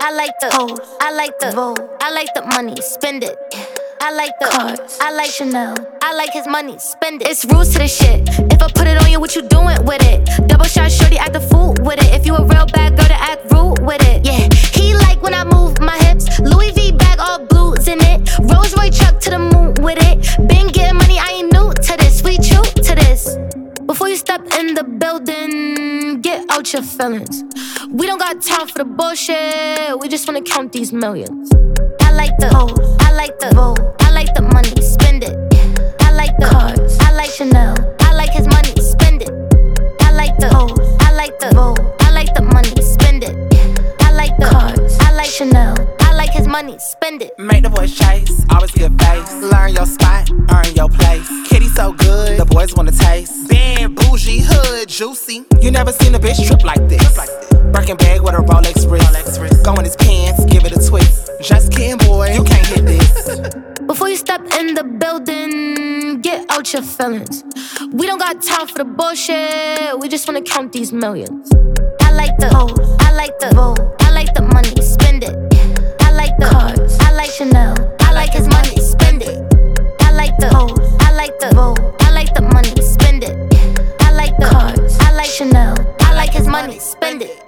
I like the hoes, I like the Vogue, I like the money, spend it. I like the cars, I like Chanel, I like his money, spend it. It's rules to this shit. If I put it on you, what you doing with it? Double shot shorty, act the fool with it. If you a real bad girl, to act rude with it. Yeah, he like when I move my hips. Louis V bag, all blues in it. Rolls Royce truck to the moon with it. Been getting money, I ain't new to this. We true to this. Before you step in the building, get out your feelings. We don't got time for the bullshit. We just wanna count these millions. I like the hoes, I like the Vogue, I like the money, spend it. I like the cars, I like Chanel, I like his money, spend it. I like the hoes, I like the Vogue, I like the money, spend it. I like the cars, I like Chanel, I like his money, spend it. Make the boys chase, always give face. Learn your spot, earn your place. Kitty so good, the boys wanna taste. Bad, bougie, hood, juicy. You never seen a bitch trip like this. Birkin bag with a Rolex wrist. Go in his pants, give it a twist. Just kidding, boy, you can't hit this. Before you step in the building, get out your feelings. We don't got time for the bullshit. We just wanna count these millions. I like the hoes, I like the Vogue, I like the money, spend it. I like the cars, I like Chanel, I like his money, spend it. I like the hoes, I like the Vogue, I like the money, spend it. I like the cars, I like Chanel, I like his money, spend it.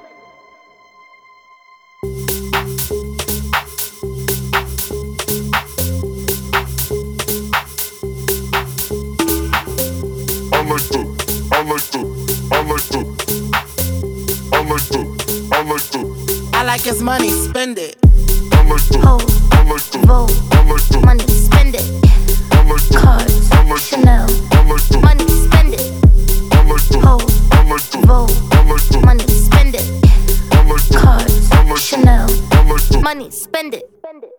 I like his money, spend it. Hoes, Vogue, money, spend it. Cars, Chanel, money, spend it. Hoes, Vogue, money, spend it. Cars, Chanel, money, spend it.